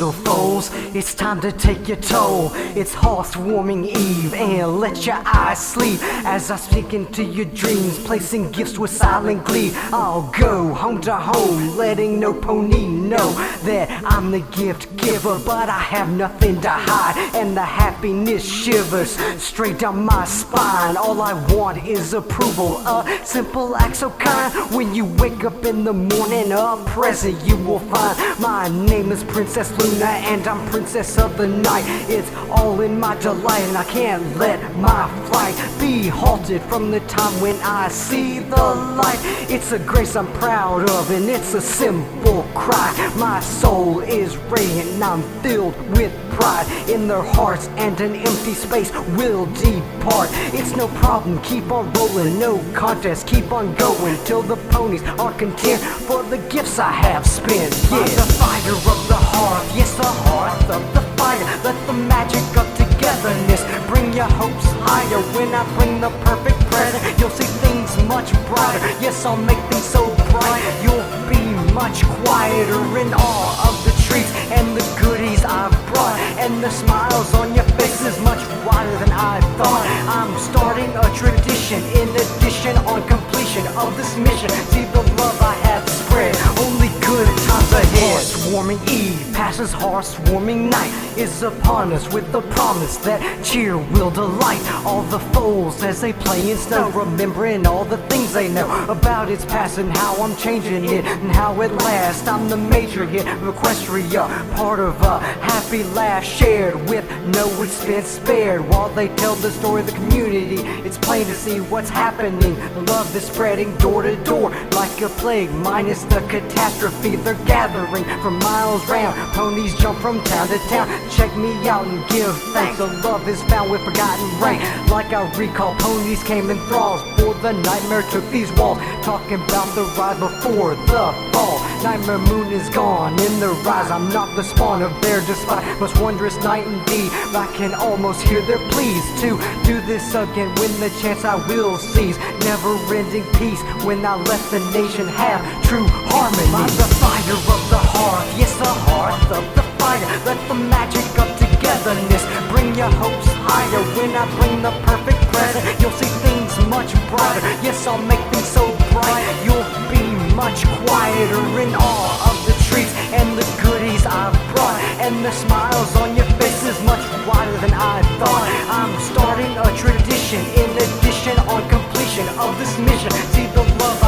little foes, it's time to take your toll. It's heartwarming eve, and let your eyes sleep as I speak into your dreams, placing gifts with silent glee. I'll go home to home, letting no pony know that I'm the gift giver, but I have nothing to hide, and the happiness shivers straight down my spine. All I want is approval, a simple act so kind. When you wake up in the morning, a present you will find. My name is Princess Luna, and I'm princess of the night. It's all in my delight, and I can't let my flight be halted from the time when I see the light. It's a grace I'm proud of, and it's a simple cry. My soul is radiant, I'm filled with pride. In their hearts and an empty space will depart. It's no problem, keep on rolling, no contest, keep on going till the ponies are content for the gifts I have spent. Yeah. The fire of the hearth, yes, the hearth of the fire. Let the magic of togetherness bring your hopes higher. When I bring the perfect present, you'll see things much brighter. Yes, I'll make things so bright, you'll be much quieter in awe of the treats and the goodies I've brought, and the smiles on your face is much wider than I thought. I'm starting a tradition in addition on completion of this mission. See the love I have spread, only good times ahead. Heartwarming eve passes heartwarming night is upon us with the promise that cheer will delight all the foes as they play in snow, remembering all the things they know about its past and how I'm changing it and how it lasts. I'm the major here of Equestria, part of a happy laugh shared with no expense spared. While they tell the story of the community, it's plain to see what's happening. The love is spreading door to door like a plague, minus the catastrophe. They're gathering from miles round, ponies jump from town to town. Check me out and give thanks. The love is found with forgotten rank. Like I recall, ponies came in thralls for the nightmare took these walls. Talking about the rise before the fall. Nightmare moon is gone in the rise. I'm not the spawn of their despite. Most wondrous night indeed. I can almost hear their pleas to do this again when the chance I will seize. Never-ending peace when I let the nation have true harmony. By the fire of the hearth, yes, the hearth of the fire. Let the magic of togetherness bring your hopes higher. When I bring the perfect present, you'll see things much brighter. Yes, I'll make things so bright, you'll be much quieter in awe of the treats and the goodies I've brought, and the smiles on your face is much wider than I thought. I'm starting a tradition in addition on completion of this mission. See the love